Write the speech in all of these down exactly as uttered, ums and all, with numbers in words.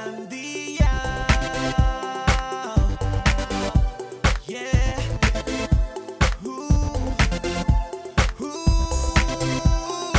Landía. Yeah. Uh, uh.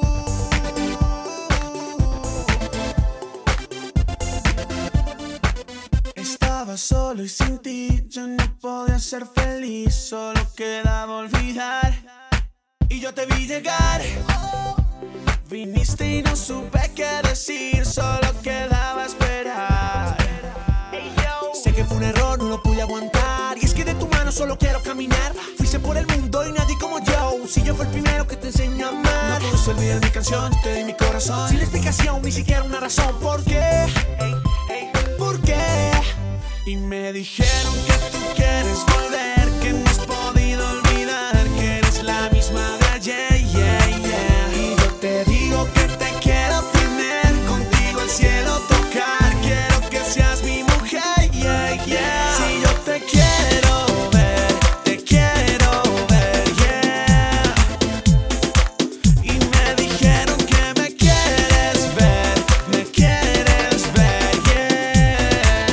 Estaba solo y sin ti yo no podía ser feliz, solo quedaba olvidar. Y yo te vi llegar, viniste y no supe qué decir, solo quedaba esperar. Sé que fue un error, no lo pude aguantar, y es que de tu mano solo quiero caminar. Fuiste por el mundo y nadie como yo, si yo fui el primero que te enseñó a amar. No pude olvidar mi canción, te di mi corazón, sin explicación, ni siquiera una razón. ¿Por qué? ¿Por qué? Y me dijeron que tú quieres volver, que no has podido olvidar, que eres la misma de ayer, yeah, yeah. Y yo te digo que te quiero tener contigo, el cielo tocar, quiero que seas mi mujer, yeah, yeah. Si yo te quiero ver, te quiero ver, yeah. Y me dijeron que me quieres ver, me quieres ver, yeah.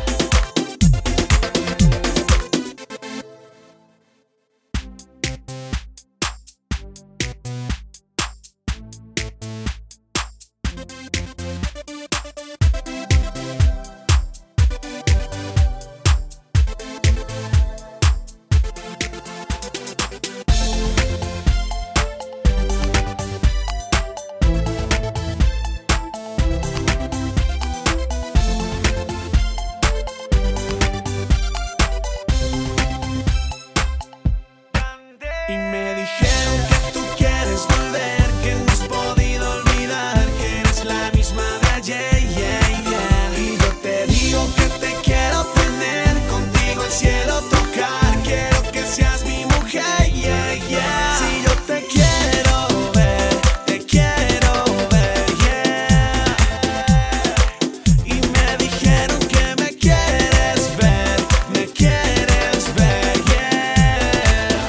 Y me dijeron que tú quieres volver, que no has podido olvidar, que eres la misma de ayer, yeah, yeah. Y yo te digo que te quiero tener contigo, el cielo tocar, quiero que seas mi mujer, yeah, yeah. Si yo te quiero ver, te quiero ver, yeah. Y me dijeron que me quieres ver, me quieres ver, yeah.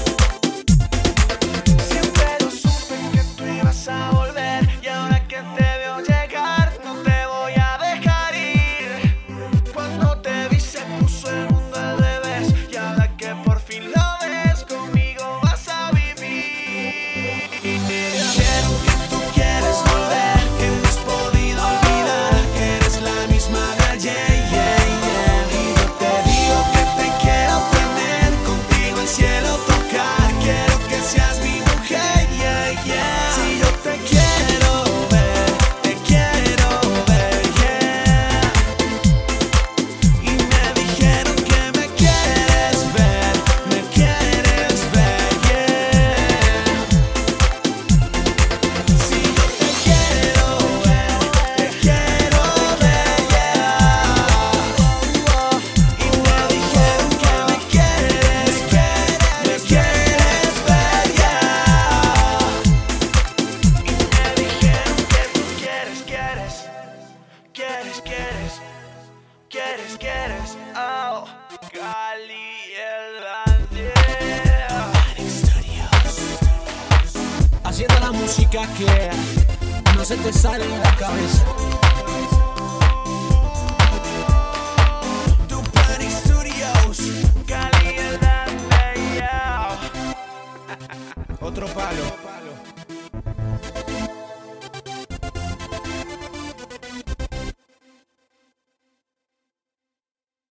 Siempre lo supe que tú ibas a volver, y ahora que te veo llegar no te voy a dejar ir. Cuando te vi se puso el mundo al revés, y ahora que por fin lo ves, conmigo vas a vivir. Y me dijeron que tú quieres volver, que no has podido olvidar, que eres la misma de ayer, yeah, yeah. Y yo te digo que te quiero tener contigo, el cielo tocar, quiero que seas mi mujer, yeah, yeah. Si yo te quiero ver, te quiero ver, yeah. Y me dijeron que me quieres ver, me quieres ver, yeah. Si yo te quiero ver, te quiero ver, yeah. Y me dijeron que me quieres, me quieres ver, yeah. Y me dijeron que tú quieres, quieres, quieres, quieres, quieres, quieres, oh, Cali, el Landía. Haciendo la música que no se te sale de la cabeza. Dupani Studios, Cali, el Landía. Otro palo.